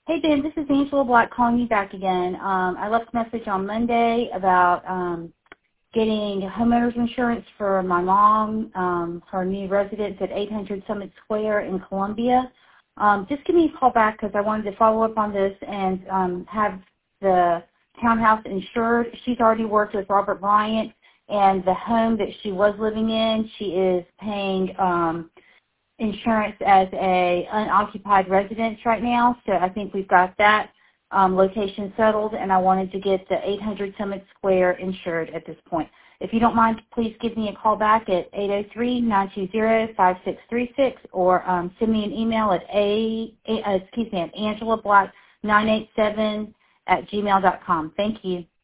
Hey, Ben, this is Angela Black calling you back again. I left a message on Monday about getting homeowners insurance for my mom, her new residence at 800 Summit Square in Columbia. Just give me a call back because I wanted to follow up on this and have the townhouse insured. She's already worked with Robert Bryant, and the home that she was living in, she is paying insurance as a unoccupied residence right now. So I think we've got that location settled, and I wanted to get the 800 Summit Square insured at this point. If you don't mind, please give me a call back at 803-920-5636 or send me an email at at angelablack987 @gmail.com. Thank you.